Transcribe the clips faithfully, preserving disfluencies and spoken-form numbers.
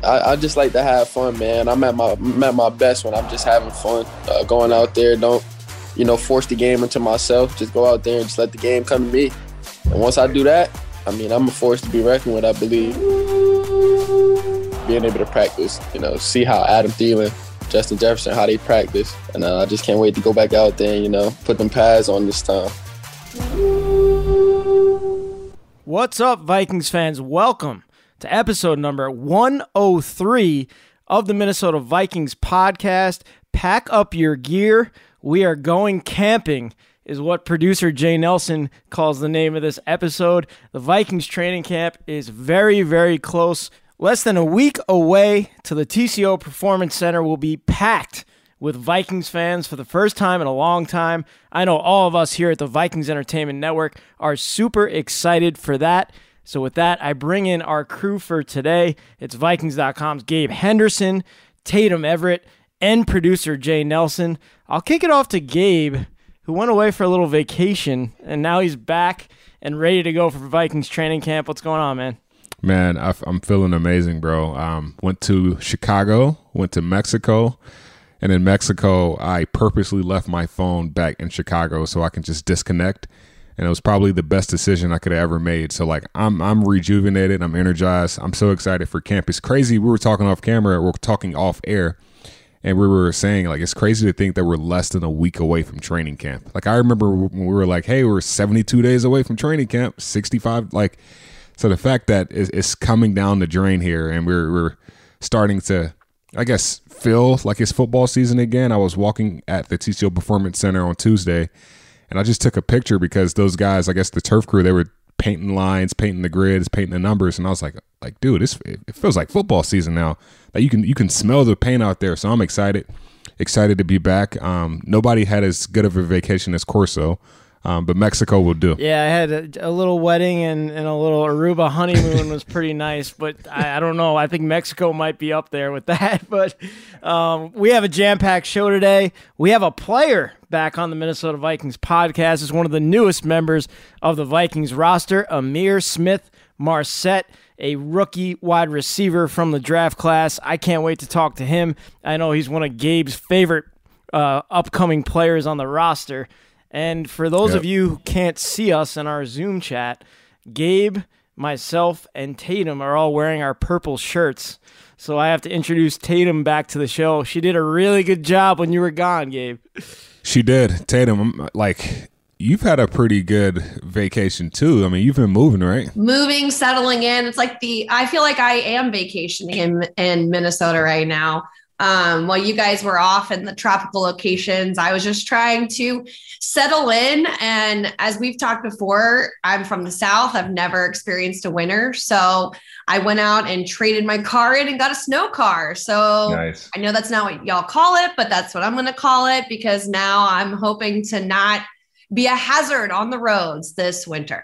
I, I just like to have fun, man. I'm at my I'm at my best when I'm just having fun, uh, going out there. Don't, you know, force the game into myself. Just go out there and just let the game come to me. And once I do that, I mean, I'm a force to be reckoned with, I believe. Being able to practice, you know, see how Adam Thielen, Justin Jefferson, how they practice. And uh, I just can't wait to go back out there and, you know, put them pads on this time. What's up, Vikings fans? Welcome to episode number one oh three of the Minnesota Vikings podcast. Pack up your gear. We are going camping is what producer Jay Nelson calls the name of this episode. The Vikings training camp is very, very close. Less than a week away till the T C O Performance Center will be packed with Vikings fans for the first time in a long time. I know all of us here at the Vikings Entertainment Network are super excited for that. So with that, I bring in our crew for today. It's Vikings dot com's Gabe Henderson, Tatum Everett, and producer Jay Nelson. I'll kick it off to Gabe, who went away for a little vacation, and now he's back and ready to go for Vikings training camp. What's going on, man? Man, I, I'm feeling amazing, bro. Um, went to Chicago, went to Mexico, and in Mexico, I purposely left my phone back in Chicago so I can just disconnect. And it was probably the best decision I could have ever made. So, like, I'm I'm rejuvenated. I'm energized. I'm so excited for camp. It's crazy. We were talking off camera. We're talking off air. And we were saying, like, it's crazy to think that we're less than a week away from training camp. Like, I remember when we were like, hey, we're seventy-two days away from training camp, sixty-five. Like, so the fact that it's coming down the drain here and we're we're starting to, I guess, feel like it's football season again. I was walking at the T C O Performance Center on Tuesday, and I just took a picture because those guys, I guess the turf crew, they were painting lines, painting the grids, painting the numbers, and I was like, like, dude, this it feels like football season now. Like you can you can smell the paint out there. So I'm excited, excited to be back. Um, nobody had as good of a vacation as Corso, um, but Mexico will do. Yeah, I had a, a little wedding and, and a little Aruba honeymoon was pretty nice, but I, I don't know. I think Mexico might be up there with that. But um, we have a jam-packed show today. We have a player back on the Minnesota Vikings podcast. Is one of the newest members of the Vikings roster, Ihmir Smith-Marsette, a rookie wide receiver from the draft class. I can't wait to talk to him. I know he's one of Gabe's favorite uh, upcoming players on the roster. And for those yep. of you who can't see us in our Zoom chat, Gabe, myself, and Tatum are all wearing our purple shirts. So I have to introduce Tatum back to the show. She did a really good job when you were gone, Gabe. She did. Tatum, like, you've had a pretty good vacation too. I mean, you've been moving, right? Moving, settling in. It's like the, I feel like I am vacationing in, in Minnesota right now. Um, while you guys were off in the tropical locations, I was just trying to settle in. And as we've talked before, I'm from the South. I've never experienced a winter. So I went out and traded my car in and got a snow car. So nice. I know that's not what y'all call it, but that's what I'm going to call it because now I'm hoping to not be a hazard on the roads this winter.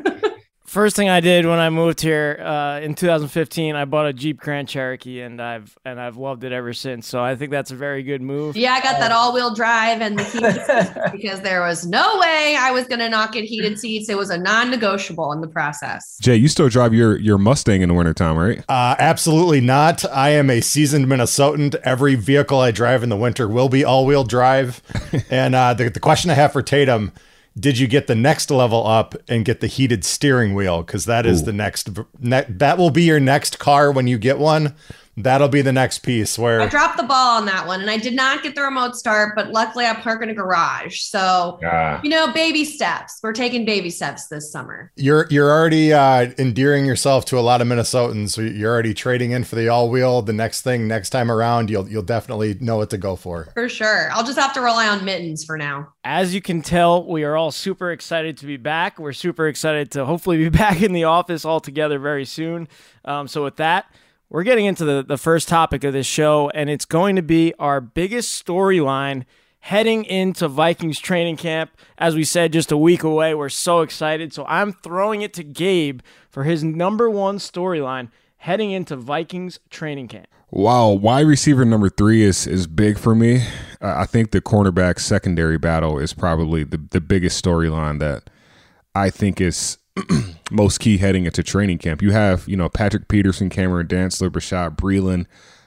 First thing I did when I moved here uh, in two thousand fifteen, I bought a Jeep Grand Cherokee, and I've and I've loved it ever since. So I think that's a very good move. Yeah, I got uh, that all-wheel drive and the heated seats because there was no way I was going to not get heated seats. It was a non-negotiable in the process. Jay, you still drive your your Mustang in the wintertime, right? Uh, absolutely not. I am a seasoned Minnesotan. Every vehicle I drive in the winter will be all-wheel drive. and uh, the the question I have for Tatum. Did you get the next level up and get the heated steering wheel? Because that is Ooh. the next, ne- that will be your next car when you get one. That'll be the next piece where I dropped the ball on that one and I did not get the remote start, but luckily I park in a garage. So, uh, you know, baby steps. We're taking baby steps this summer. You're you're already uh, endearing yourself to a lot of Minnesotans. So you're already trading in for the all wheel. The next thing, next time around, you'll you'll definitely know what to go for. For sure. I'll just have to rely on mittens for now. As you can tell, we are all super excited to be back. We're super excited to hopefully be back in the office all together very soon. Um, so with that, we're getting into the, the first topic of this show, and it's going to be our biggest storyline heading into Vikings training camp. As we said, just a week away. We're so excited. So I'm throwing it to Gabe for his number one storyline heading into Vikings training camp. Wow, wide receiver number three is is big for me. Uh, I think the cornerback secondary battle is probably the, the biggest storyline that I think is most key heading into training camp. You have, you know, Patrick Peterson, Cameron Dantzler, Bashaud Breeland.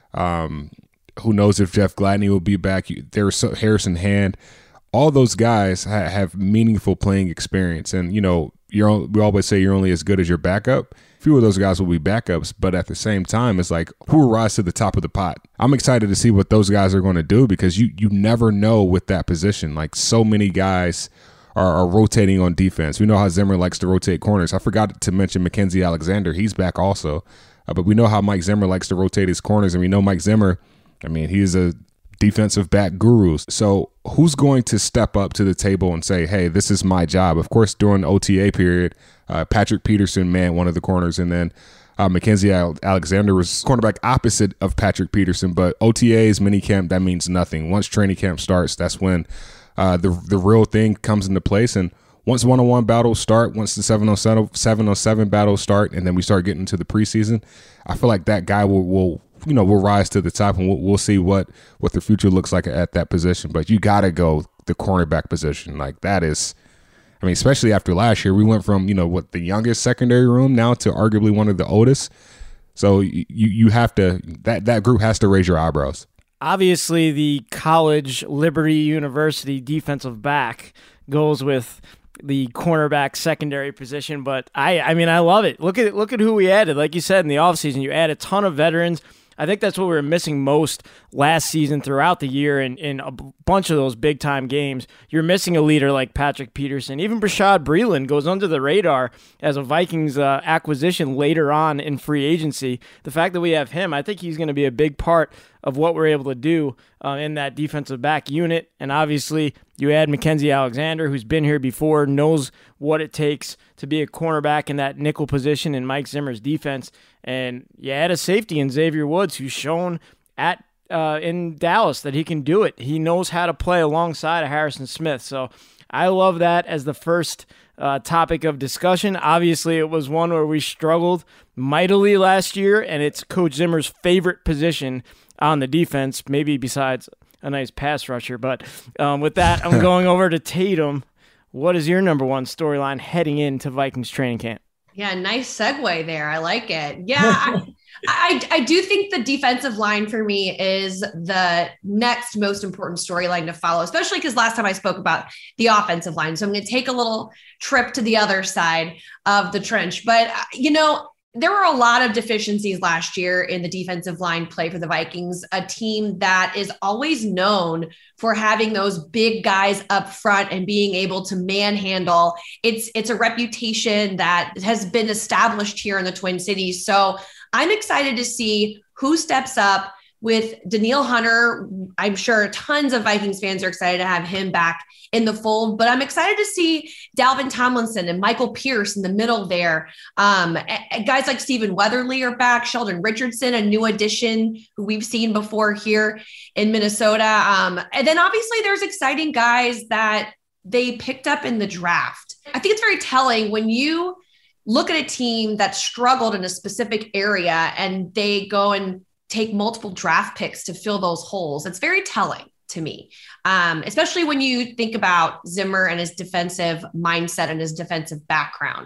Um, who knows if Jeff Gladney will be back? There's Harrison Hand. All those guys ha- have meaningful playing experience. And, you know, you're, we always say you're only as good as your backup. Few of those guys will be backups, but at the same time, it's like, who will rise to the top of the pot? I'm excited to see what those guys are going to do, because you you never know with that position. Like, so many guys are, are rotating on defense. We know how Zimmer likes to rotate corners. I forgot to mention Mackenzie Alexander. He's back also. Uh, but we know how Mike Zimmer likes to rotate his corners, and we know Mike Zimmer, I mean, he's a defensive back guru. So who's going to step up to the table and say, hey, this is my job? Of course, during the O T A period, uh, Patrick Peterson manned one of the corners, and then uh, Mackenzie Alexander was cornerback opposite of Patrick Peterson. But O T As, minicamp, that means nothing. Once training camp starts, that's when uh, the the real thing comes into place. And once one-on-one battles start, once the seven on seven battles start, and then we start getting into the preseason, I feel like that guy will, will you know, will rise to the top, and we'll, we'll see what, what the future looks like at that position. But you got to go the cornerback position. Like, that is, I mean, especially after last year, we went from, you know, what, the youngest secondary room now to arguably one of the oldest. So you you have to, that, that group has to raise your eyebrows. Obviously, the college Liberty University defensive back goes with the cornerback secondary position, but I I mean I love it. Look at look at who we added. Like you said, in the offseason, you add a ton of veterans. I think that's what we were missing most last season throughout the year in, in a bunch of those big-time games. You're missing a leader like Patrick Peterson. Even Bashaud Breeland goes under the radar as a Vikings uh, acquisition later on in free agency. The fact that we have him, I think he's going to be a big part of what we're able to do uh, in that defensive back unit. And obviously, you add Mackenzie Alexander, who's been here before, knows what it takes to be a cornerback in that nickel position in Mike Zimmer's defense. And you add a safety in Xavier Woods, who's shown at uh, in Dallas that he can do it. He knows how to play alongside of Harrison Smith. So I love that as the first uh, topic of discussion. Obviously, it was one where we struggled mightily last year, and it's Coach Zimmer's favorite position on the defense, maybe besides a nice pass rusher. But um, with that, I'm going over to Tatum. What is your number one storyline heading into Vikings training camp? Yeah, nice segue there. I like it. Yeah, I, I, I do think the defensive line for me is the next most important storyline to follow, especially because last time I spoke about the offensive line. So I'm going to take a little trip to the other side of the trench. But, you know, there were a lot of deficiencies last year in the defensive line play for the Vikings, a team that is always known for having those big guys up front and being able to manhandle. It's it's a reputation that has been established here in the Twin Cities. So I'm excited to see who steps up with Danielle Hunter. I'm sure tons of Vikings fans are excited to have him back in the fold, but I'm excited to see Dalvin Tomlinson and Michael Pierce in the middle there. Um, guys like Stephen Weatherly are back, Sheldon Richardson, a new addition who we've seen before here in Minnesota. Um, and then obviously there's exciting guys that they picked up in the draft. I think it's very telling when you look at a team that struggled in a specific area and they go and take multiple draft picks to fill those holes. It's very telling to me, um, especially when you think about Zimmer and his defensive mindset and his defensive background.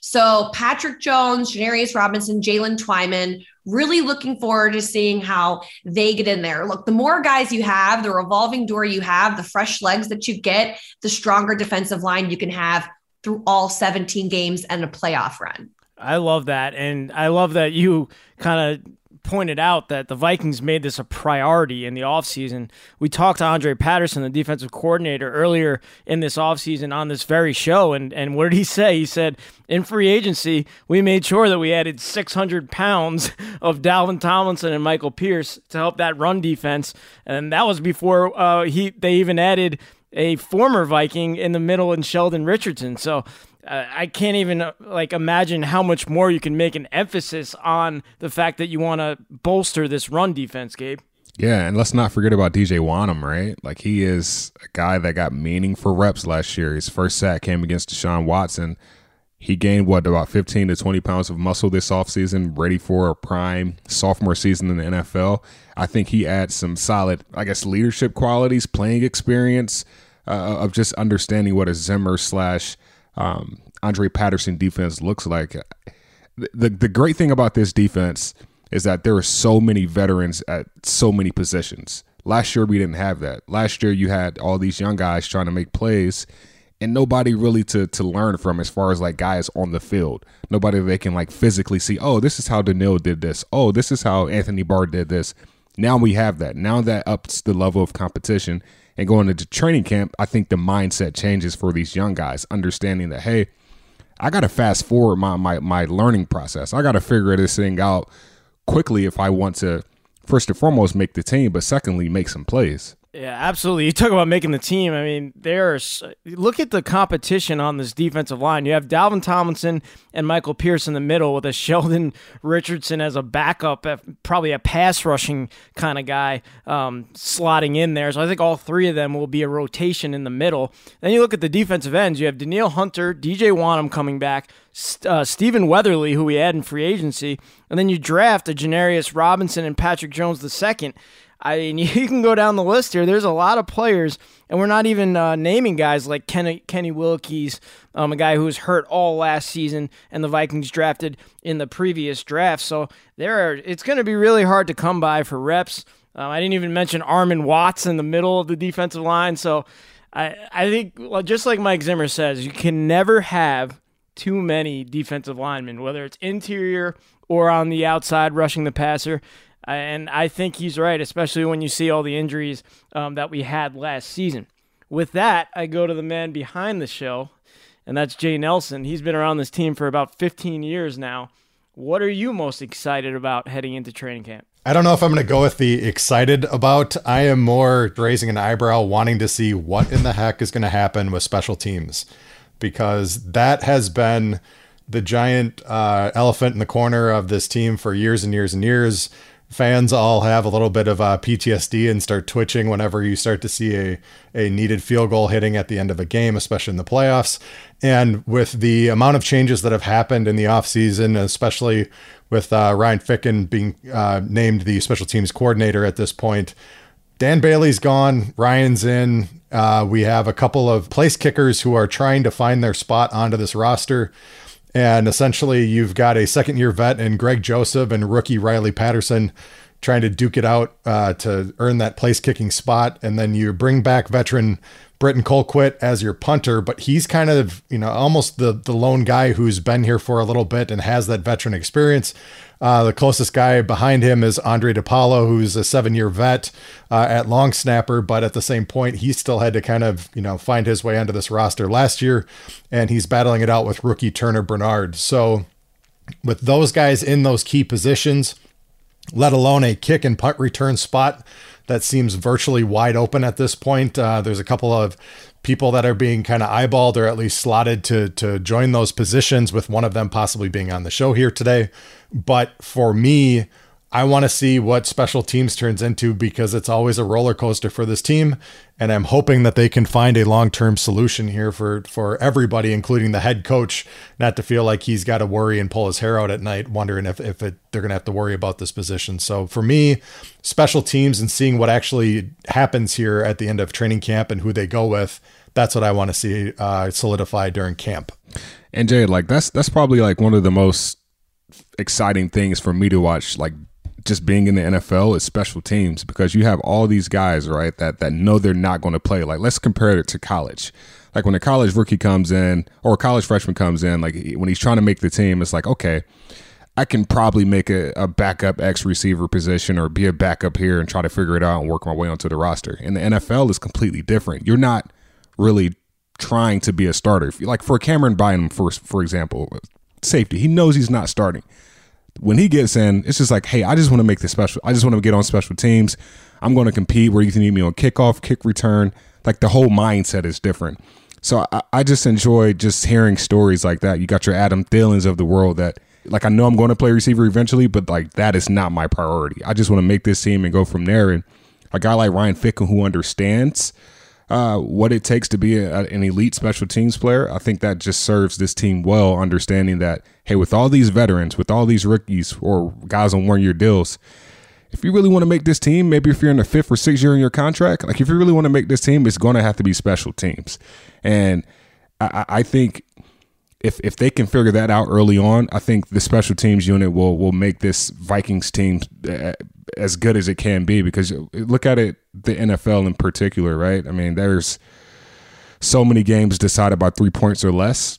So Patrick Jones, Janarius Robinson, Jalen Twyman, really looking forward to seeing how they get in there. Look, the more guys you have, the revolving door you have, the fresh legs that you get, the stronger defensive line you can have through all seventeen games and a playoff run. I love that. And I love that you kind of pointed out that the Vikings made this a priority in the offseason. We talked to Andre Patterson, the defensive coordinator, earlier in this offseason on this very show, and, and what did he say? He said, in free agency, we made sure that we added six hundred pounds of Dalvin Tomlinson and Michael Pierce to help that run defense, and that was before uh, he they even added a former Viking in the middle in Sheldon Richardson. So Uh, I can't even uh, like imagine how much more you can make an emphasis on the fact that you want to bolster this run defense, Gabe. Yeah, and let's not forget about D J Wanham, right? Like, he is a guy that got meaningful reps last year. His first sack came against Deshaun Watson. He gained, what, about fifteen to twenty pounds of muscle this offseason, ready for a prime sophomore season in the N F L. I think he adds some solid, I guess, leadership qualities, playing experience, uh, of just understanding what a Zimmer slash – Um, Andre Patterson defense looks like. The, the great thing about this defense is that there are so many veterans at so many positions. Last year, we didn't have that. Last year, you had all these young guys trying to make plays and nobody really to to learn from as far as like guys on the field. Nobody they can like physically see, oh, this is how Daniil did this. Oh, this is how Anthony Barr did this. Now we have that. Now that ups the level of competition. And going into training camp, I think the mindset changes for these young guys, understanding that, hey, I got to fast forward my, my, my learning process. I got to figure this thing out quickly if I want to, first and foremost, make the team, but secondly, make some plays. Yeah, absolutely. You talk about making the team. I mean, there's look at the competition on this defensive line. You have Dalvin Tomlinson and Michael Pierce in the middle with a Sheldon Richardson as a backup, probably a pass rushing kind of guy um, slotting in there. So I think all three of them will be a rotation in the middle. Then you look at the defensive ends. You have Danielle Hunter, D J Wanham coming back, uh, Stephen Weatherly, who we had in free agency, and then you draft a Janarius Robinson and Patrick Jones the second. I mean, you can go down the list here. There's a lot of players, and we're not even uh, naming guys like Kenny, Kenny Willekes, um, a guy who was hurt all last season, and the Vikings drafted in the previous draft. So there are. It's going to be really hard to come by for reps. Um, I didn't even mention Armon Watts in the middle of the defensive line. So I, I think, well, just like Mike Zimmer says, you can never have too many defensive linemen, whether it's interior or on the outside rushing the passer. And I think he's right, especially when you see all the injuries um, that we had last season. With that, I go to the man behind the show, and that's Jay Nelson. He's been around this team for about fifteen years now. What are you most excited about heading into training camp? I don't know if I'm going to go with the excited about. I am more raising an eyebrow, wanting to see what in the heck is going to happen with special teams, because that has been the giant uh, elephant in the corner of this team for years and years and years. Fans all have a little bit of uh, P T S D and start twitching whenever you start to see a, a needed field goal hitting at the end of a game, especially in the playoffs. And with the amount of changes that have happened in the offseason, especially with uh, Ryan Ficken being uh, named the special teams coordinator at this point, Dan Bailey's gone, Ryan's in. Uh, we have a couple of place kickers who are trying to find their spot onto this roster. And essentially, you've got a second-year vet in Greg Joseph and rookie Riley Patterson trying to duke it out uh, to earn that place-kicking spot. And then you bring back veteran Britton Colquitt as your punter, but he's kind of, you know, almost the the lone guy who's been here for a little bit and has that veteran experience. Uh, the closest guy behind him is Andre DePaulo, who's a seven-year vet uh, at long snapper, but at the same point, he still had to kind of, you know, find his way onto this roster last year, and he's battling it out with rookie Turner Bernard. So with those guys in those key positions, let alone a kick and punt return spot that seems virtually wide open at this point. Uh, there's a couple of people that are being kind of eyeballed or at least slotted to to join those positions, with one of them possibly being on the show here today. But for me, I want to see what special teams turns into, because it's always a roller coaster for this team. And I'm hoping that they can find a long-term solution here for, for everybody, including the head coach, not to feel like he's got to worry and pull his hair out at night, wondering if, if it, they're going to have to worry about this position. So for me, special teams and seeing what actually happens here at the end of training camp and who they go with, that's what I want to see uh, solidified during camp. And Jay, like that's, that's probably like one of the most exciting things for me to watch, like, just being in the N F L is special teams, because you have all these guys, right, that that know they're not going to play. Like, let's compare it to college. Like when a college rookie comes in or a college freshman comes in, like when he's trying to make the team, it's like, okay, I can probably make a, a backup X receiver position or be a backup here and try to figure it out and work my way onto the roster. And the N F L is completely different. You're not really trying to be a starter. Like for Cameron Bynum, for, for example, safety, he knows he's not starting. When he gets in, it's just like, hey, I just want to make this special. I just want to get on special teams. I'm going to compete where you can need me on kickoff, kick return. Like the whole mindset is different. So I, I just enjoy just hearing stories like that. You got your Adam Thielens of the world that, like, I know I'm going to play receiver eventually, but like that is not my priority. I just want to make this team and go from there. And a guy like Ryan Ficken, who understands uh, what it takes to be a, an elite special teams player, I think that just serves this team well, understanding that, hey, with all these veterans, with all these rookies or guys on one-year deals, if you really want to make this team, maybe if you're in the fifth or sixth year in your contract, like if you really want to make this team, it's going to have to be special teams. And I, I think if if they can figure that out early on, I think the special teams unit will will make this Vikings team as good as it can be. Because look at it, the N F L in particular, right? I mean, there's so many games decided by three points or less.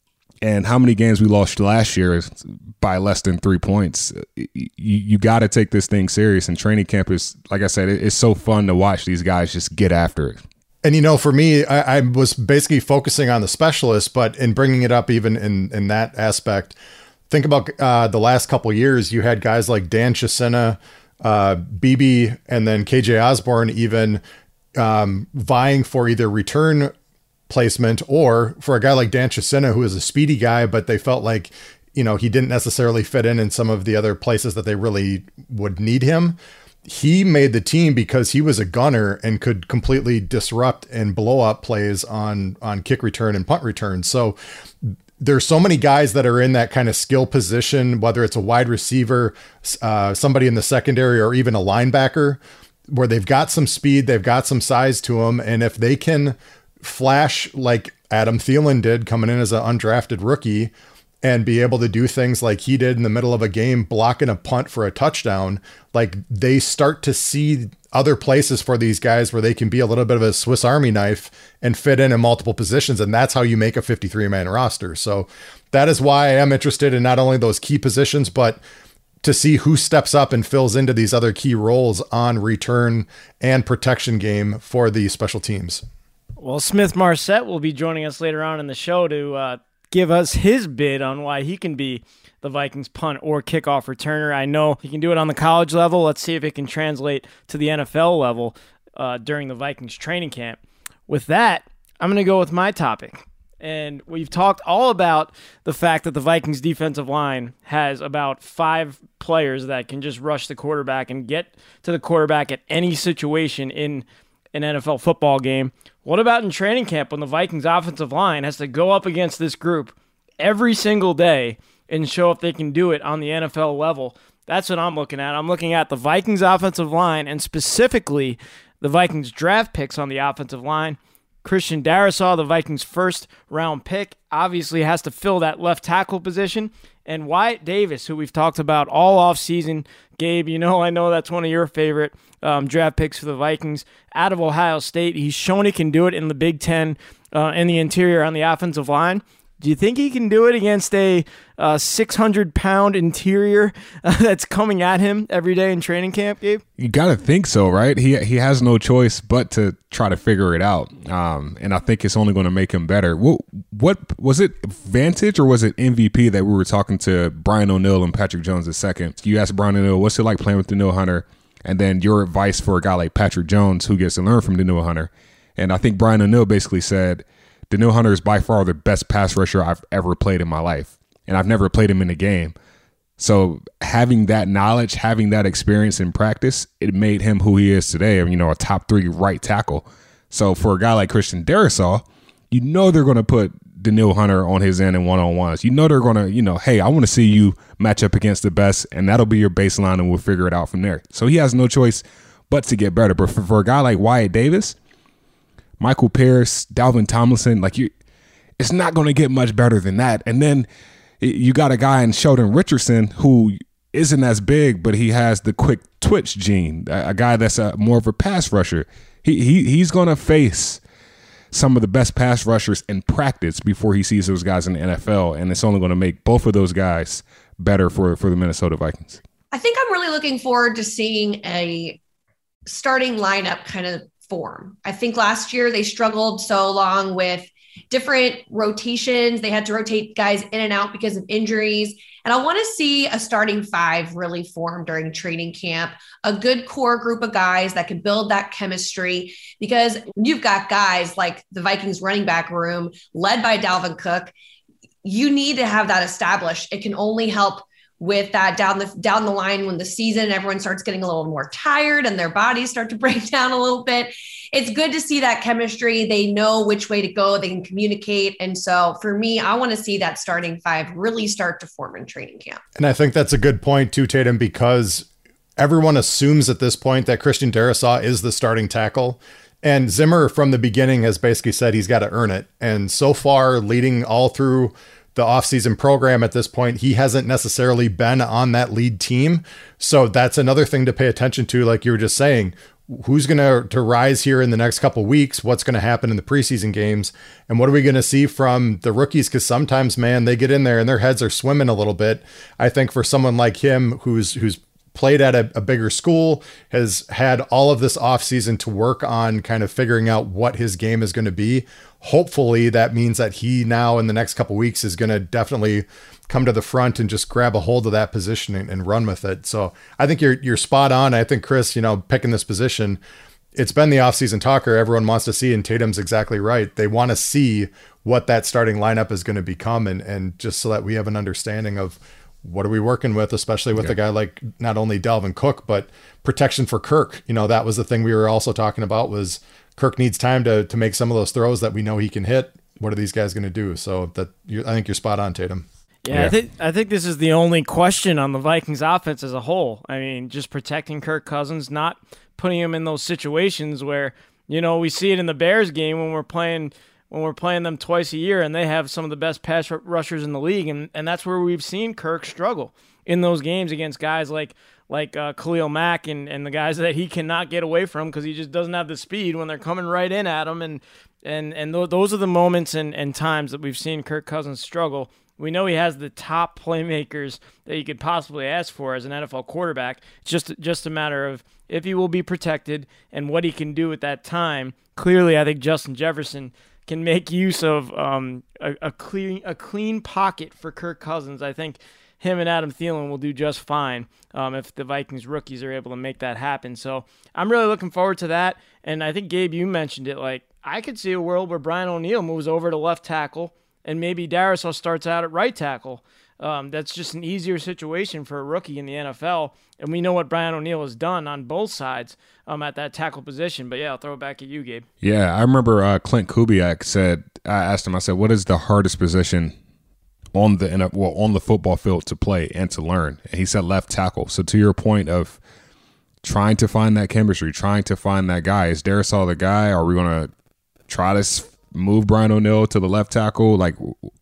And how many games we lost last year by less than three points? You, you got to take this thing serious. And training camp is, like I said, it, it's so fun to watch these guys just get after it. And, you know, for me, I, I was basically focusing on the specialists, but in bringing it up even in, in that aspect, think about uh, the last couple of years, you had guys like Dan Chisena, uh, B B, and then K J Osborne even um, vying for either return placement, or for a guy like Dan Chisena, who is a speedy guy, but they felt like, you know, he didn't necessarily fit in in some of the other places that they really would need him. He made the team because he was a gunner and could completely disrupt and blow up plays on, on kick return and punt return. So there's so many guys that are in that kind of skill position, whether it's a wide receiver, uh, somebody in the secondary, or even a linebacker, where they've got some speed, they've got some size to them. And if they can flash like Adam Thielen did coming in as an undrafted rookie and be able to do things like he did in the middle of a game, blocking a punt for a touchdown, like they start to see other places for these guys where they can be a little bit of a Swiss Army knife and fit in in multiple positions. And that's how you make a fifty-three man roster. So that is why I am interested in not only those key positions, but to see who steps up and fills into these other key roles on return and protection game for the special teams. Well, Smith Marset will be joining us later on in the show to uh, give us his bid on why he can be the Vikings punt or kickoff returner. I know he can do it on the college level. Let's see if it can translate to the N F L level uh, during the Vikings training camp. With that, I'm going to go with my topic. And we've talked all about the fact that the Vikings defensive line has about five players that can just rush the quarterback and get to the quarterback at any situation in an N F L football game. What about in training camp when the Vikings offensive line has to go up against this group every single day and show if they can do it on the N F L level? That's what I'm looking at. I'm looking at the Vikings offensive line, and specifically the Vikings draft picks on the offensive line. Christian Darrisaw, the Vikings' first round pick, obviously has to fill that left tackle position. And Wyatt Davis, who we've talked about all offseason. Gabe, you know, I know that's one of your favorite um, draft picks for the Vikings. Out of Ohio State, he's shown he can do it in the Big Ten uh, in the interior on the offensive line. Do you think he can do it against a uh, six hundred pound interior uh, that's coming at him every day in training camp, Gabe? You got to think so, right? He he has no choice but to try to figure it out. Um, and I think it's only going to make him better. What, what was it, Vantage or was it M V P that we were talking to Brian O'Neill and Patrick Jones the second? You asked Brian O'Neill, what's it like playing with Danielle Hunter? And then your advice for a guy like Patrick Jones who gets to learn from Danielle Hunter. And I think Brian O'Neill basically said, Danielle Hunter is by far the best pass rusher I've ever played in my life. And I've never played him in a game. So having that knowledge, having that experience in practice, it made him who he is today. I mean, you know, a top three right tackle. So for a guy like Christian Darrisaw, you know they're going to put Danielle Hunter on his end in one-on-ones. You know they're going to, you know, hey, I want to see you match up against the best, and that'll be your baseline, and we'll figure it out from there. So he has no choice but to get better. But for, for a guy like Wyatt Davis, Michael Pierce, Dalvin Tomlinson, like you, it's not going to get much better than that. And then you got a guy in Sheldon Richardson who isn't as big, but he has the quick twitch gene, a guy that's a, more of a pass rusher. He, he He's going to face some of the best pass rushers in practice before he sees those guys in the N F L, and it's only going to make both of those guys better for, for the Minnesota Vikings. I think I'm really looking forward to seeing a starting lineup kind of form. I think last year they struggled so long with different rotations. They had to rotate guys in and out because of injuries. And I want to see a starting five really form during training camp, a good core group of guys that can build that chemistry, because you've got guys like the Vikings running back room led by Dalvin Cook. You need to have that established. It can only help with that down the down the line when the season, everyone starts getting a little more tired and their bodies start to break down a little bit. It's good to see that chemistry. They know which way to go. They can communicate. And so for me, I want to see that starting five really start to form in training camp. And I think that's a good point too, Tatum, because everyone assumes at this point that Christian Darrisaw is the starting tackle. And Zimmer from the beginning has basically said he's got to earn it. And so far, leading all through the offseason program at this point. He hasn't necessarily been on that lead team. So that's another thing to pay attention to. Like you were just saying, who's going to to rise here in the next couple of weeks? What's going to happen in the preseason games? And what are we going to see from the rookies? Because sometimes, man, they get in there and their heads are swimming a little bit. I think for someone like him, who's who's played at a, a bigger school, has had all of this offseason to work on kind of figuring out what his game is going to be. Hopefully that means that he now in the next couple of weeks is going to definitely come to the front and just grab a hold of that position and, and run with it. So I think you're you're spot on. I think Chris, you know, picking this position, it's been the offseason talker everyone wants to see, and Tatum's exactly right. They want to see what that starting lineup is going to become, and and just so that we have an understanding of what are we working with, especially with yeah. a guy like not only Dalvin Cook, but protection for Kirk. You know, that was the thing we were also talking about, was Kirk needs time to to make some of those throws that we know he can hit. What are these guys going to do? So that you, I think you're spot on, Tatum. Yeah, yeah, I think I think this is the only question on the Vikings offense as a whole. I mean, just protecting Kirk Cousins, not putting him in those situations where, you know, we see it in the Bears game when we're playing when we're playing them twice a year, and they have some of the best pass rushers in the league, and, and that's where we've seen Kirk struggle in those games against guys like like uh, Khalil Mack and, and the guys that he cannot get away from because he just doesn't have the speed when they're coming right in at him, and and and th- those are the moments and, and times that we've seen Kirk Cousins struggle. We know he has the top playmakers that you could possibly ask for as an N F L quarterback. It's just just a matter of if he will be protected and what he can do at that time. Clearly, I think Justin Jefferson can make use of um, a, a clean a clean pocket for Kirk Cousins. I think him and Adam Thielen will do just fine um, if the Vikings rookies are able to make that happen. So I'm really looking forward to that. And I think, Gabe, you mentioned it. Like, I could see a world where Brian O'Neill moves over to left tackle and maybe Darrisaw starts out at right tackle. Um, that's just an easier situation for a rookie in the N F L. And we know what Brian O'Neill has done on both sides um, at that tackle position. But, yeah, I'll throw it back at you, Gabe. Yeah, I remember uh, Clint Kubiak said, I asked him, I said, what is the hardest position on the well, on the football field to play and to learn? And he said left tackle. So to your point of trying to find that chemistry, trying to find that guy, is Darrisaw the guy? Are we going to try to move Brian O'Neill to the left tackle? Like,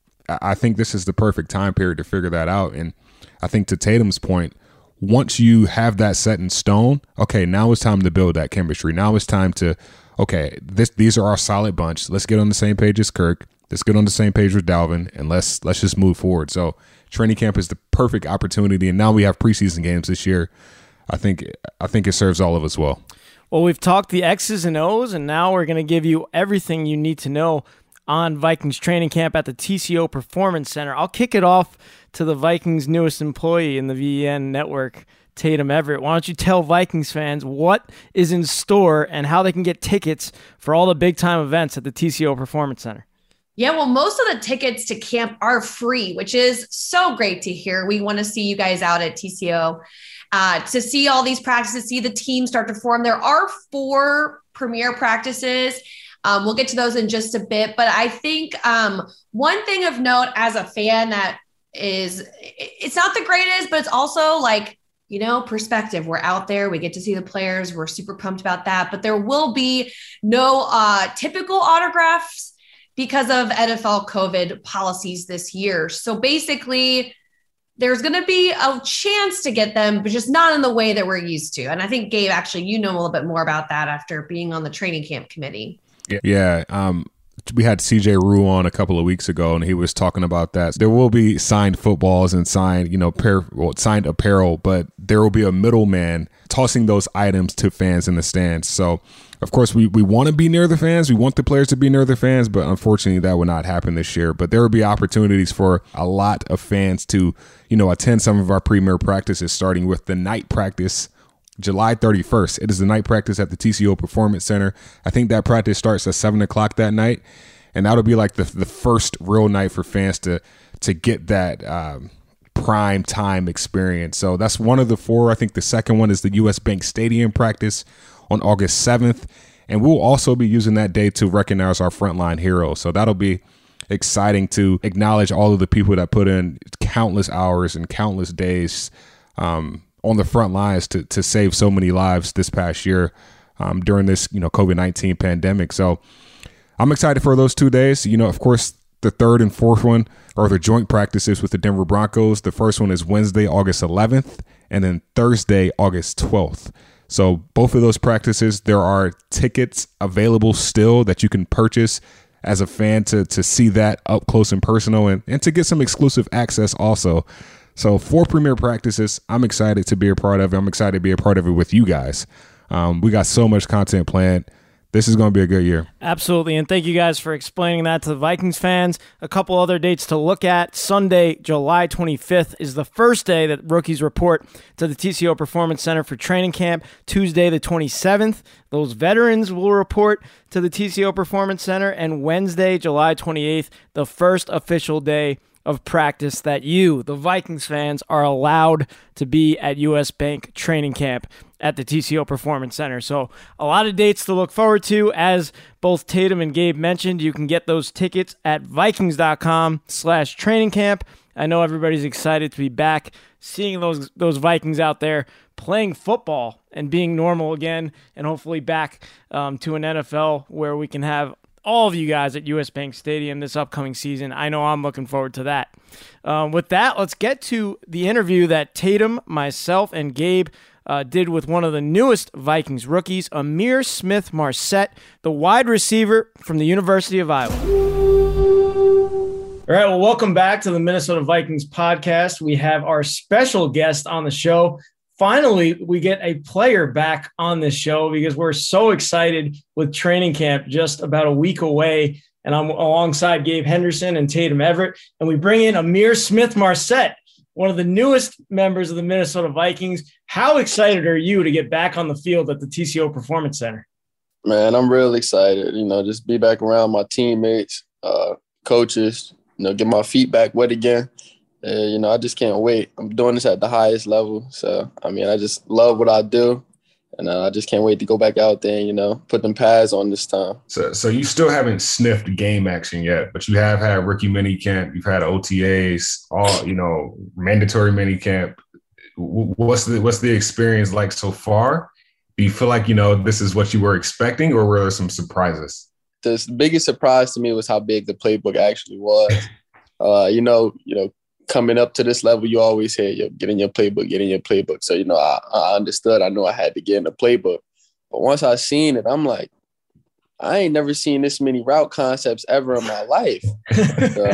I think this is the perfect time period to figure that out. And I think to Tatum's point, once you have that set in stone, okay, now it's time to build that chemistry. Now it's time to, okay, this these are our solid bunch. Let's get on the same page as Kirk. Let's get on the same page with Dalvin, and let's let's just move forward. So training camp is the perfect opportunity, and now we have preseason games this year. I think I think it serves all of us well. Well, we've talked the X's and O's, and now we're going to give you everything you need to know on Vikings training camp at the T C O Performance Center. I'll kick it off to the Vikings' newest employee in the V E N network, Tatum Everett. Why don't you tell Vikings fans what is in store and how they can get tickets for all the big-time events at the T C O Performance Center? Yeah, well, most of the tickets to camp are free, which is so great to hear. We want to see you guys out at T C O uh, to see all these practices, see the team start to form. There are four premier practices. Um, we'll get to those in just a bit. But I think um, one thing of note as a fan that is, it's not the greatest, but it's also like, you know, perspective. We're out there. We get to see the players. We're super pumped about that. But there will be no uh, typical autographs because of N F L COVID policies this year. So basically, there's going to be a chance to get them, but just not in the way that we're used to. And I think, Gabe, actually, you know a little bit more about that after being on the training camp committee. Yeah. Um, we had C J Rue on a couple of weeks ago, and he was talking about that. There will be signed footballs and signed, you know, pair, well, signed apparel, but there will be a middleman tossing those items to fans in the stands. So, of course, we, we want to be near the fans. We want the players to be near the fans, but unfortunately that will not happen this year. But there will be opportunities for a lot of fans to, you know, attend some of our premier practices, starting with the night practice July thirty-first. It is the night practice at the T C O Performance Center. I think that practice starts at seven o'clock that night, and that'll be like the the first real night for fans to to get that um, prime time experience. So that's one of the four. I think the second one is the U S Bank Stadium practice on August seventh, and we'll also be using that day to recognize our frontline heroes. So that'll be exciting to acknowledge all of the people that put in countless hours and countless days um, on the front lines to to save so many lives this past year um, during this, you know, COVID nineteen pandemic. So I'm excited for those two days. You know, of course, the third and fourth one are the joint practices with the Denver Broncos. The first one is Wednesday, August eleventh, and then Thursday, August twelfth. So both of those practices, there are tickets available still that you can purchase as a fan to to see that up close and personal, and, and to get some exclusive access also. So four premier practices. I'm excited to be a part of it. I'm excited to be a part of it with you guys. Um, we got so much content planned. This is going to be a good year. Absolutely, and thank you guys for explaining that to the Vikings fans. A couple other dates to look at. Sunday, July twenty-fifth is the first day that rookies report to the T C O Performance Center for training camp. Tuesday, the twenty-seventh, those veterans will report to the T C O Performance Center. And Wednesday, July twenty-eighth, the first official day of practice that you, the Vikings fans, are allowed to be at U S Bank training camp at the T C O Performance Center. So a lot of dates to look forward to. As both Tatum and Gabe mentioned, you can get those tickets at Vikings.com slash training camp. I know everybody's excited to be back, seeing those those Vikings out there playing football and being normal again, and hopefully back um, to an N F L where we can have all of you guys at U S Bank Stadium this upcoming season. I know I'm looking forward to that. Um, with that, let's get to the interview that Tatum, myself, and Gabe uh, did with one of the newest Vikings rookies, Ihmir Smith-Marsette, the wide receiver from the University of Iowa. All right, well, welcome back to the Minnesota Vikings podcast. We have our special guest on the show. Finally, we get a player back on this show because we're so excited with training camp just about a week away. And I'm alongside Gabe Henderson and Tatum Everett. And we bring in Ihmir Smith-Marsette, one of the newest members of the Minnesota Vikings. How excited are you to get back on the field at the T C O Performance Center? Man, I'm really excited. You know, just be back around my teammates, uh, coaches, you know, get my feet back wet again. Uh, you know, I just can't wait. I'm doing this at the highest level. So, I mean, I just love what I do. And uh, I just can't wait to go back out there and, you know, put them pads on this time. So so you still haven't sniffed game action yet, but you have had rookie minicamp. You've had O T As, all, you know, mandatory minicamp. What's the, what's the experience like so far? Do you feel like, you know, this is what you were expecting, or were there some surprises? The biggest surprise to me was how big the playbook actually was. uh, you know, you know, coming up to this level, you always hear, yo, get in your playbook, get in your playbook. So, you know, I, I understood. I know I had to get in the playbook. But once I seen it, I'm like, I ain't never seen this many route concepts ever in my life. So,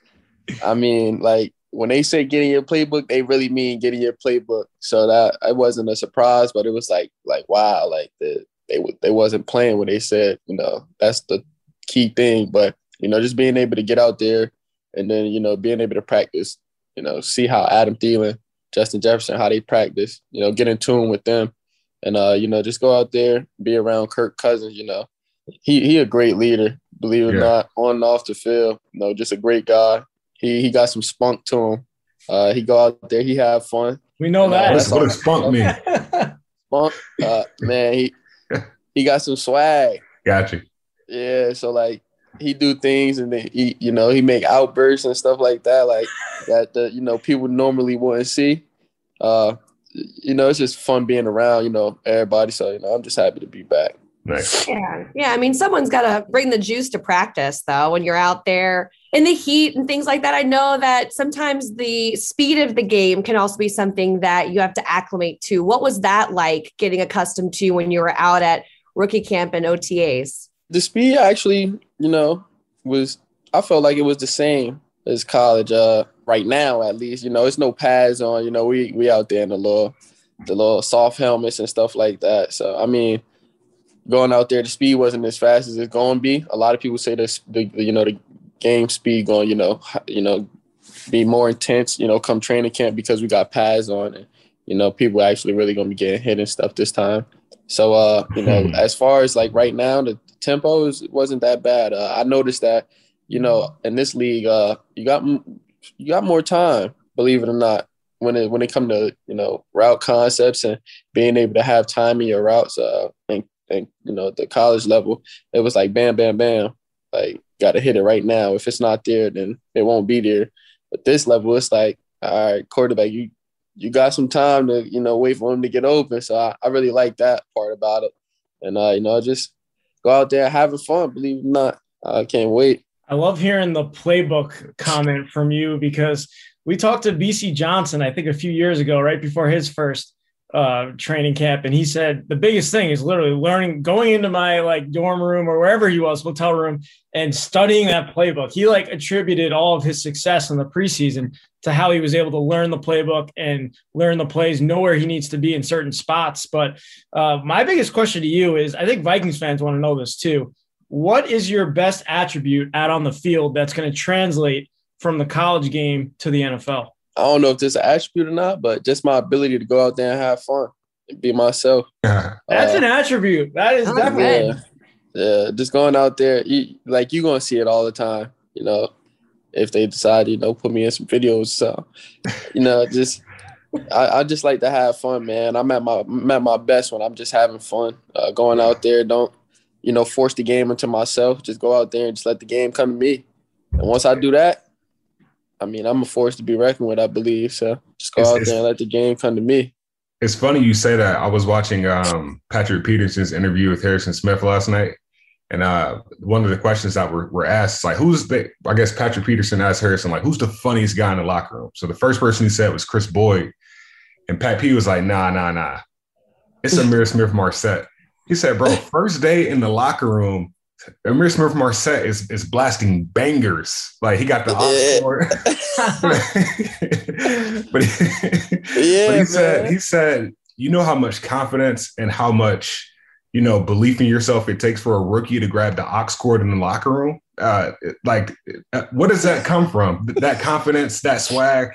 I mean, like, when they say get in your playbook, they really mean get in your playbook. So that it wasn't a surprise, but it was like, like wow, like the, they they wasn't playing when they said, you know, that's the key thing. But, you know, just being able to get out there and then, you know, being able to practice, you know, see how Adam Thielen, Justin Jefferson, how they practice, you know, get in tune with them. And, uh, you know, just go out there, be around Kirk Cousins, you know. He he a great leader, believe it or Yeah. not, on and off the field. You know, just a great guy. He he got some spunk to him. Uh, he go out there, he have fun. We know And, uh, that. that's What all- does spunk mean? Spunk, uh, man, he he got some swag. Gotcha. Yeah, so like he do things and then he, you know, he make outbursts and stuff like that, like that the you know people normally wouldn't see. Uh, you know, it's just fun being around, you know, everybody. So you know, I'm just happy to be back. Nice. Yeah. Yeah. I mean, someone's got to bring the juice to practice, though, when you're out there in the heat and things like that. I know that sometimes the speed of the game can also be something that you have to acclimate to. What was that like, getting accustomed to when you were out at rookie camp and O T As? The speed actually, you know, was I felt like it was the same as college. Uh, right now, at least, you know, it's no pads on. You know, we we out there in the little the little soft helmets and stuff like that. So I mean, going out there, the speed wasn't as fast as it's going to be. A lot of people say this, the, the you know, the game speed going, you know, you know, be more intense, you know, come training camp because we got pads on and, you know, people actually really going to be getting hit and stuff this time. So, uh, you know, as far as like right now, the tempo is, wasn't that bad. Uh, I noticed that, you know, in this league, uh, you got you got more time, believe it or not, when it when it come to, you know, route concepts and being able to have time in your routes. Uh, and And, you know, at the college level, it was like, bam, bam, bam. Like, got to hit it right now. If it's not there, then it won't be there. But this level, it's like, all right, quarterback, you you got some time to, you know, wait for him to get open. So I, I really like that part about it. And, uh, you know, just go out there having fun, believe it or not. I can't wait. I love hearing the playbook comment from you because we talked to B C Johnson, I think a few years ago, right before his first uh, training camp. And he said the biggest thing is literally learning, going into my like dorm room or wherever he was, hotel room, and studying that playbook. He like attributed all of his success in the preseason to how he was able to learn the playbook and learn the plays, know where he needs to be in certain spots. But uh, my biggest question to you is, I think Vikings fans want to know this too. What is your best attribute out on the field that's going to translate from the college game to the N F L? I don't know if this is an attribute or not, but just my ability to go out there and have fun and be myself. That's uh, an attribute. That is definitely. Yeah, yeah, just going out there, you, like you're going to see it all the time, you know, if they decide, you know, put me in some videos. So, you know, just I, I just like to have fun, man. I'm at my, I'm at my best when I'm just having fun, uh, going out there. Don't, you know, force the game into myself. Just go out there and just let the game come to me. And once I do that, I mean, I'm a force to be reckoned with, I believe. So just go it's, out it's, there and let the game come to me. It's funny you say that. I was watching um, Patrick Peterson's interview with Harrison Smith last night. And uh, one of the questions that were, were asked, like, who's the, I guess Patrick Peterson asked Harrison, like, who's the funniest guy in the locker room? So the first person he said was Chris Boyd. And Pat P was like, nah, nah, nah. It's Ihmir Smith-Marsette. He said, bro, first day in the locker room, Ihmir Smith-Marsette is is blasting bangers. Like he got the Oxford. but he, yeah, but he man. said he said, you know how much confidence and how much, you know, belief in yourself it takes for a rookie to grab the aux cord in the locker room. Uh, like, what does that come from? That confidence, that swag.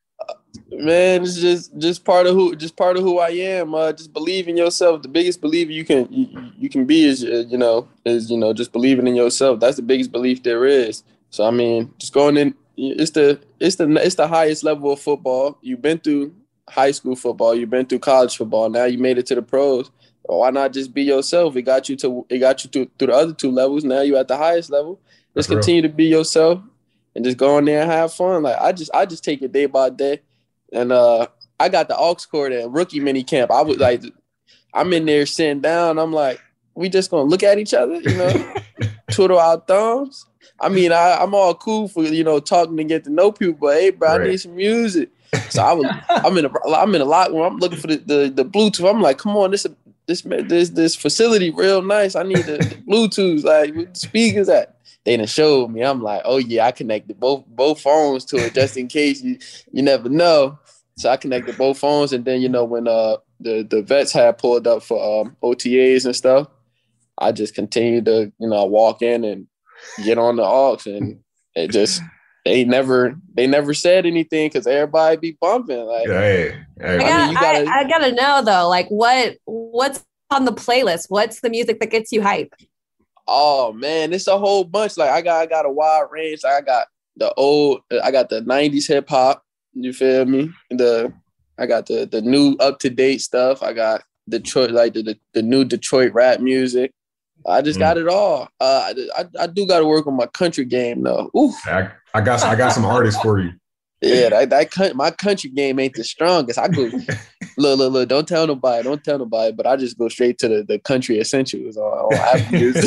Man, it's just just part of who just part of who I am. Uh, just believe in yourself. The biggest believer you can you, you can be is uh, you know is you know just believing in yourself. That's the biggest belief there is. So I mean, just going in. It's the it's the it's the highest level of football. You've been through high school football. You've been through college football. Now you made it to the pros. Why not just be yourself? It got you to it got you to through the other two levels. Now you at the highest level. Just That's continue real. to be yourself and just go in there and have fun. Like I just I just take it day by day. And uh, I got the aux cord at rookie mini camp. I was like, I'm in there sitting down. I'm like, we just gonna look at each other, you know, twiddle our thumbs. I mean, I, I'm all cool for you know talking to get to know people, but hey, bro, right. I need some music. So I was, I'm in a, I'm in a lot where I'm looking for the, the the Bluetooth. I'm like, come on, this this this this facility real nice. I need the, the Bluetooth. Like, where the speakers at? They done showed me. I'm like, oh yeah, I connected both both phones to it just in case you you never know. So I connected both phones, and then you know when uh the, the vets had pulled up for um, O T As and stuff, I just continued to you know walk in and get on the aux, and it just they never they never said anything because everybody be bumping. Like, hey, hey. I, gotta, I, mean, you gotta, I, I gotta know though, like what what's on the playlist? What's the music that gets you hype? Oh man, it's a whole bunch. Like I got I got a wide range. I got the old, I got the nineties hip hop. You feel me? The I got the the new up to date stuff. I got Detroit, like the the, the new Detroit rap music. I just mm. got it all. Uh, I, I I do got to work on my country game though. Oof. I, I got I got some artists for you. Yeah, that, that my country game ain't the strongest. I go look look look. Don't tell nobody. Don't tell nobody. But I just go straight to the, the country essentials on, on Apple Music.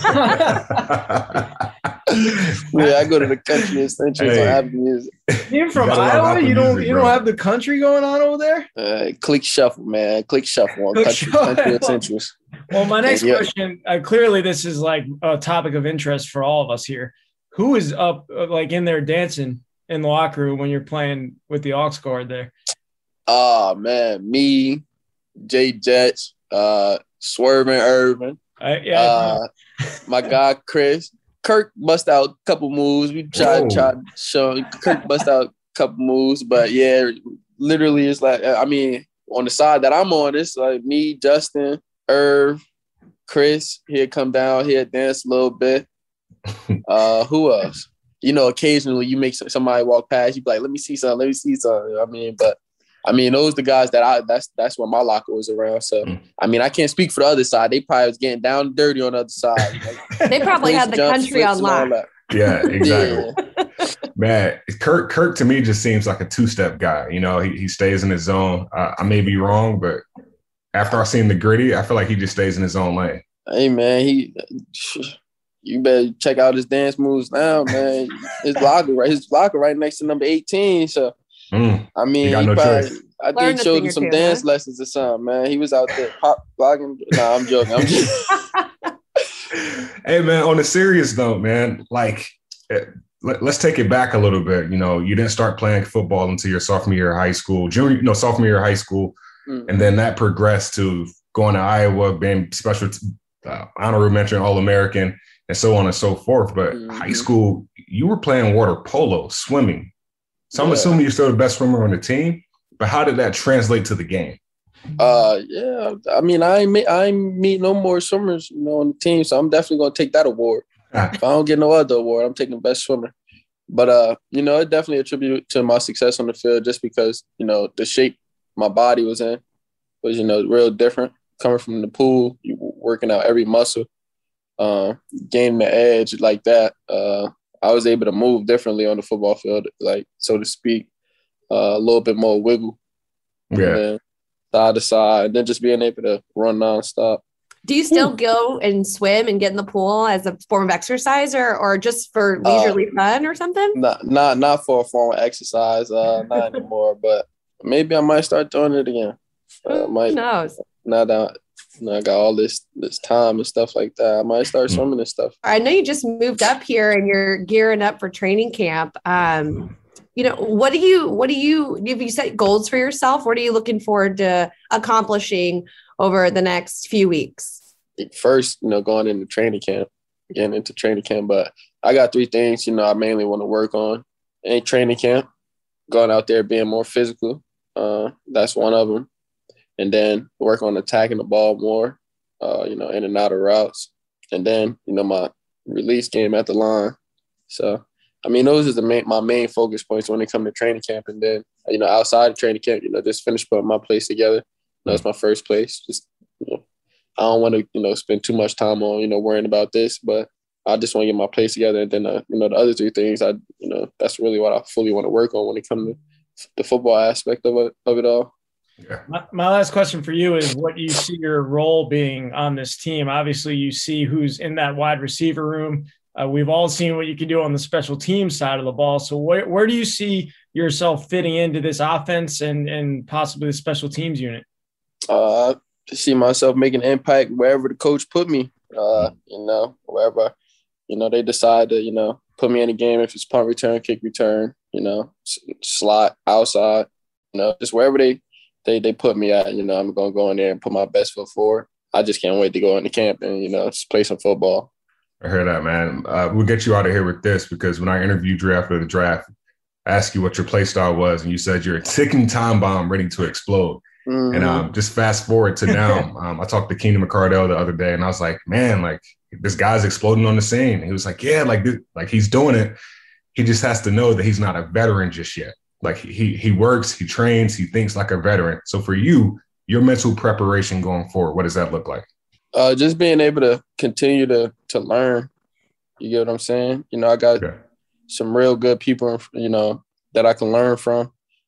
Yeah, I go to the country essentials hey. on Apple Music. You're from you Iowa. You don't music, you bro. don't have the country going on over there. Uh, click shuffle, man. Click shuffle on country, country essentials. Well, my next yeah. question. Uh, clearly, this is like a topic of interest for all of us here. Who is up uh, like in there dancing in the locker room when you're playing with the aux cord there? Oh man, me, Jay Jets, uh, Swerving Irvin, uh, yeah, uh, my guy Chris. Kirk bust out a couple moves. We tried, tried to show Kirk bust out a couple moves, but yeah, literally it's like I mean, on the side that I'm on, it's like me, Justin, Irv, Chris. He'd come down, he'd dance a little bit. Uh, who else? You know, occasionally you make somebody walk past, you be like, let me see something, let me see something. I mean, but I mean, those are the guys that I that's that's what my locker was around. So I mean, I can't speak for the other side. They probably was getting down and dirty on the other side. Like, they probably had the jumps, country on lock. Yeah, exactly. Yeah. Man, Kirk Kirk to me just seems like a two-step guy. You know, he he stays in his zone. Uh, I may be wrong, but after I seen the gritty, I feel like he just stays in his own lane. Hey man, he you better check out his dance moves now, man. His locker, right? His locker right next to number eighteen. So, mm, I mean, he no probably, I Learn think he showed him some two, dance huh? lessons or something, man. He was out there pop blocking. Nah, I'm joking. I'm just. Hey, man, on a serious note, man, like, let, let's take it back a little bit. You know, you didn't start playing football until your sophomore year of high school, junior, no, sophomore year of high school. Mm-hmm. And then that progressed to going to Iowa, being special uh, honorable mention, All-American, and so on and so forth. But mm-hmm. high school, you were playing water polo, swimming. So I'm yeah. assuming you're still the best swimmer on the team. But how did that translate to the game? Uh, yeah. I mean, I ain't meet, I ain't meet no more swimmers, you know, on the team. So I'm definitely gonna take that award. If I don't get no other award, I'm taking best swimmer. But uh, you know, it definitely attributed to my success on the field, just because you know the shape my body was in was you know real different. Coming from the pool, you working out every muscle, uh, gaining the edge like that. Uh, I was able to move differently on the football field, like so to speak, uh, a little bit more wiggle, yeah, and side to side, and then just being able to run nonstop. Do you still go and swim and get in the pool as a form of exercise, or or just for leisurely uh, fun or something? Not not not for a form of exercise, uh, not anymore. But maybe I might start doing it again. Uh, might, Who knows? Now that you know, I got all this this time and stuff like that, I might start swimming and stuff. I know you just moved up here and you're gearing up for training camp. Um, you know, what do you what do you have you set goals for yourself? What are you looking forward to accomplishing over the next few weeks? First, you know, going into training camp, getting into training camp. But I got three things, you know, I mainly want to work on in training camp. Going out there, being more physical. Uh, that's one of them. And then work on attacking the ball more, uh, you know, in and out of routes. And then, you know, my release game at the line. So, I mean, those are the main, my main focus points when it comes to training camp. And then, you know, outside of training camp, you know, just finish putting my place together. You know, that's my first place. Just, you know, I don't want to, you know, spend too much time on, you know, worrying about this, but I just want to get my place together. And then, uh, you know, the other three things, I, you know, that's really what I fully want to work on when it comes to the football aspect of it, of it all. Yeah. My, my last question for you is what you see your role being on this team. Obviously, you see who's in that wide receiver room. Uh, we've all seen what you can do on the special teams side of the ball. So where, where do you see yourself fitting into this offense and, and possibly the special teams unit? Uh, I see myself making an impact wherever the coach put me, uh, you know, wherever, you know, they decide to, you know, put me in a game, if it's punt return, kick return, you know, slot, outside, you know, just wherever they, They they put me at, you know, I'm going to go in there and put my best foot forward. I just can't wait to go into camp and, you know, just play some football. I heard that, man. Uh, we'll get you out of here with this because when I interviewed you after the draft, I asked you what your play style was, and you said you're a ticking time bomb ready to explode. Mm-hmm. And um, just fast forward to now, um, I talked to Keenan McCardell the other day, and I was like, man, like this guy's exploding on the scene. And he was like, yeah, like, like he's doing it. He just has to know that he's not a veteran just yet. Like he he works, he trains, he thinks like a veteran. So for you, your mental preparation going forward, what does that look like? Uh, just being able to continue to to learn. You get what I'm saying? You know, I got okay. some real good people, you know, that I can learn from.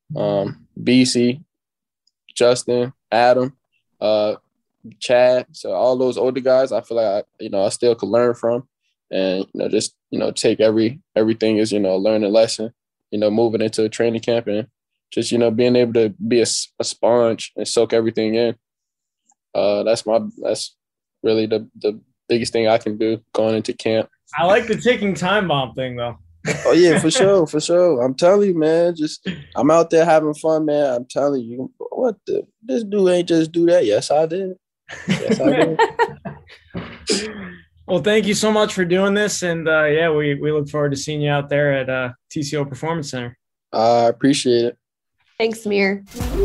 Um, B C, Justin, Adam, uh, Chad. So all those older guys, I feel like I, you know, I still can learn from, and you know, just you know, take every everything is you know, learn a lesson. You know, moving into a training camp and just, you know, being able to be a, a sponge and soak everything in. Uh, that's my, that's really the, the biggest thing I can do going into camp. I like the ticking time bomb thing though. Oh yeah, for sure. For sure. I'm telling you, man, just, I'm out there having fun, man. I'm telling you, what the, this dude ain't just do that. Yes, I did. Yes, I did. Well, thank you so much for doing this. And, uh, yeah, we, we look forward to seeing you out there at uh, T C O Performance Center. I appreciate it. Thanks, Amir.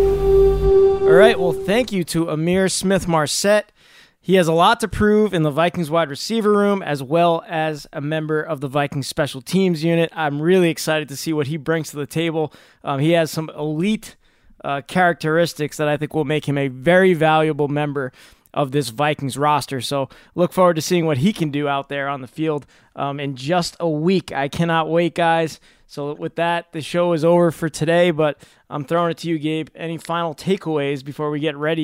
All right. Well, thank you to Ihmir Smith-Marsette. He has a lot to prove in the Vikings wide receiver room as well as a member of the Vikings special teams unit. I'm really excited to see what he brings to the table. Um, he has some elite uh, characteristics that I think will make him a very valuable member of this Vikings roster. So look forward to seeing what he can do out there on the field um, in just a week. I cannot wait, guys. So with that, the show is over for today, but I'm throwing it to you, Gabe. Any final takeaways before we get ready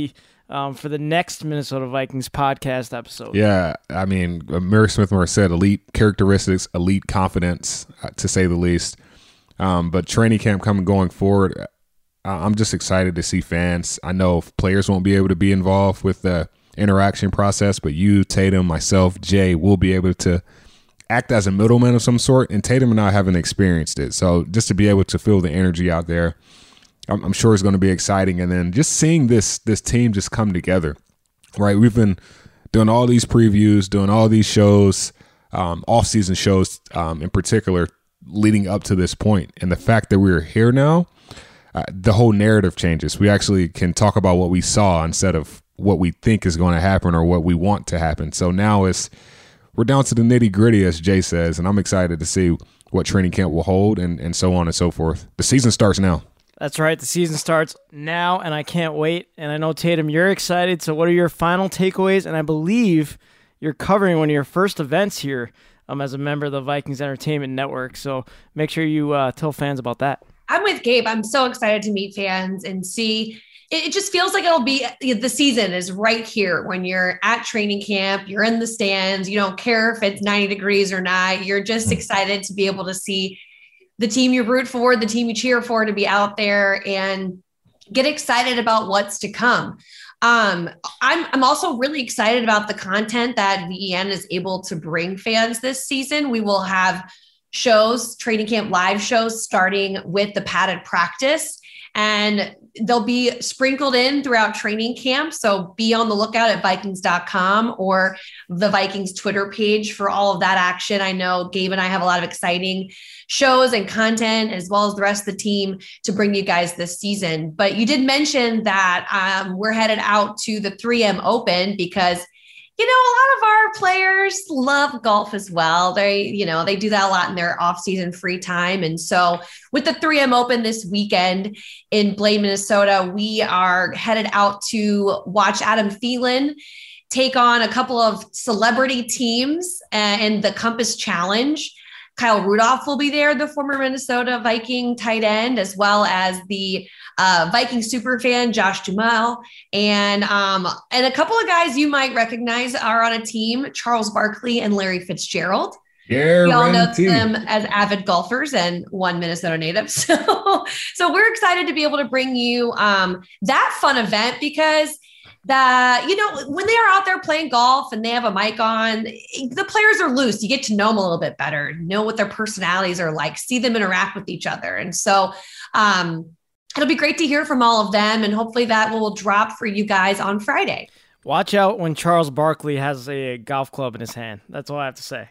um, for the next Minnesota Vikings podcast episode. Yeah, I mean, Mary Smith-Morris said elite characteristics, elite confidence, uh, to say the least. Um, but training camp coming going forward, uh, I'm just excited to see fans. I know players won't be able to be involved with the interaction process, but you, Tatum, myself, Jay, will be able to act as a middleman of some sort, and Tatum and I haven't experienced it. So just to be able to feel the energy out there, I'm, I'm sure it's going to be exciting. And then just seeing this this team just come together, right? We've been doing all these previews, doing all these shows, um, off-season shows um, in particular, leading up to this point. And the fact that we're here now, uh, the whole narrative changes. We actually can talk about what we saw instead of what we think is going to happen or what we want to happen. So now it's we're down to the nitty gritty, as Jay says, and I'm excited to see what training camp will hold and, and so on and so forth. The season starts now. That's right. The season starts now, and I can't wait. And I know, Tatum, you're excited. So what are your final takeaways? And I believe you're covering one of your first events here um, as a member of the Vikings Entertainment Network. So make sure you uh, tell fans about that. I'm with Gabe. I'm so excited to meet fans and see. It just feels like it'll be the season is right here when you're at training camp, you're in the stands, you don't care if it's ninety degrees or not. You're just excited to be able to see the team you root for, the team you cheer for, to be out there and get excited about what's to come. Um, I'm, I'm also really excited about the content that V E N is able to bring fans this season. We will have shows, training camp live shows, starting with the padded practice, and they'll be sprinkled in throughout training camp. So be on the lookout at Vikings dot com or the Vikings Twitter page for all of that action. I know Gabe and I have a lot of exciting shows and content, as well as the rest of the team, to bring you guys this season. But you did mention that um, we're headed out to the three M Open because, you know, a lot of our players love golf as well. They, you know, they do that a lot in their off-season free time. And so with the three M Open this weekend in Blaine, Minnesota, we are headed out to watch Adam Thielen take on a couple of celebrity teams uh, in the Compass Challenge. Kyle Rudolph will be there, the former Minnesota Viking tight end, as well as the uh, Viking superfan Josh Duhamel, and um, and a couple of guys you might recognize are on a team, Charles Barkley and Larry Fitzgerald. Yeah, we all know them as avid golfers and one Minnesota native. So, so we're excited to be able to bring you um, that fun event because that, you know, when they are out there playing golf and they have a mic on, the players are loose. You get to know them a little bit better, know what their personalities are like, see them interact with each other. And so um, it'll be great to hear from all of them. And hopefully that will drop for you guys on Friday. Watch out when Charles Barkley has a golf club in his hand. That's all I have to say.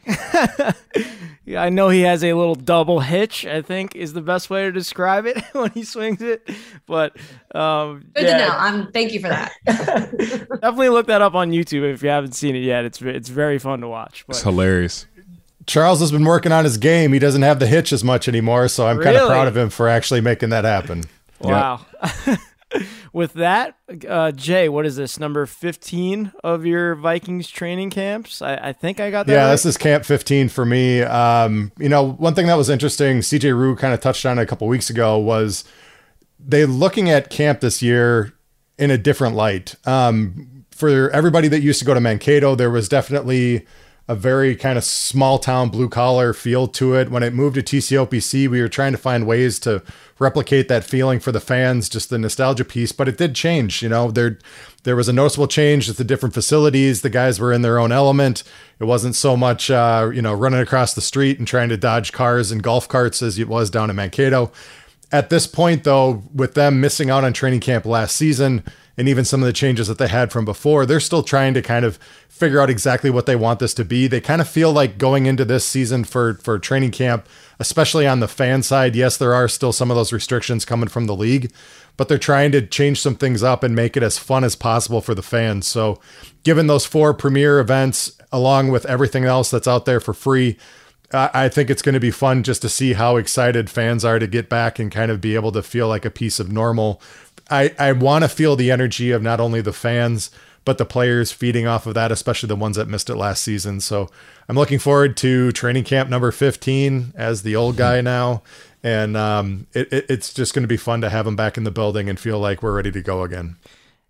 Yeah, I know he has a little double hitch, I think is the best way to describe it when he swings it. But um, good yeah. to know. Um, thank you for that. Definitely look that up on YouTube if you haven't seen it yet. It's it's very fun to watch. But. It's hilarious. Charles has been working on his game. He doesn't have the hitch as much anymore, so I'm really? kind of proud of him for actually making that happen. Wow. Yep. With that, uh, Jay, what is this, number fifteen of your Vikings training camps? I, I think I got that Yeah, right. This is camp fifteen for me. Um, you know, one thing that was interesting, C J Rue kind of touched on it a couple weeks ago, was they looking at camp this year in a different light. Um, for everybody that used to go to Mankato, there was definitely a very kind of small town blue collar feel to it. When it moved to T C O P C, we were trying to find ways to replicate that feeling for the fans, just the nostalgia piece, but it did change. You know, there, there was a noticeable change at the different facilities. The guys were in their own element. It wasn't so much, uh, you know, running across the street and trying to dodge cars and golf carts as it was down in Mankato. At this point, though, with them missing out on training camp last season and even some of the changes that they had from before, they're still trying to kind of figure out exactly what they want this to be. They kind of feel like going into this season for, for training camp, especially on the fan side, yes, there are still some of those restrictions coming from the league, but they're trying to change some things up and make it as fun as possible for the fans. So given those four premier events, along with everything else that's out there for free, I think it's going to be fun just to see how excited fans are to get back and kind of be able to feel like a piece of normal. I, I want to feel the energy of not only the fans, but the players feeding off of that, especially the ones that missed it last season. So I'm looking forward to training camp number fifteen as the old guy now. And um, it, it, it's just going to be fun to have them back in the building and feel like we're ready to go again.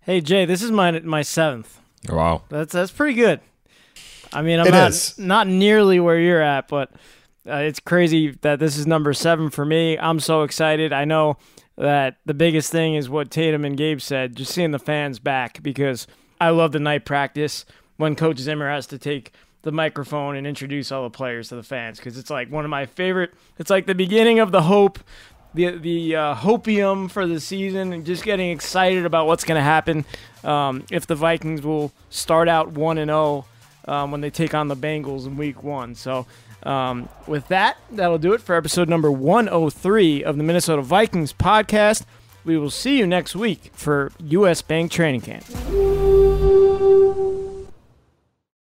Hey Jay, this is my my seventh. Wow, That's that's pretty good. I mean, I'm It not is. not nearly where you're at, but uh, it's crazy that this is number seven for me. I'm so excited. I know that the biggest thing is what Tatum and Gabe said, just seeing the fans back, because I love the night practice when Coach Zimmer has to take the microphone and introduce all the players to the fans, because it's like one of my favorite. It's like the beginning of the hope, the the uh, hopium for the season, and just getting excited about what's going to happen um, if the Vikings will start out one and zero um, when they take on the Bengals in Week One. So. Um, with that, that'll do it for episode number one oh three of the Minnesota Vikings podcast. We will see you next week for U S Bank Training Camp.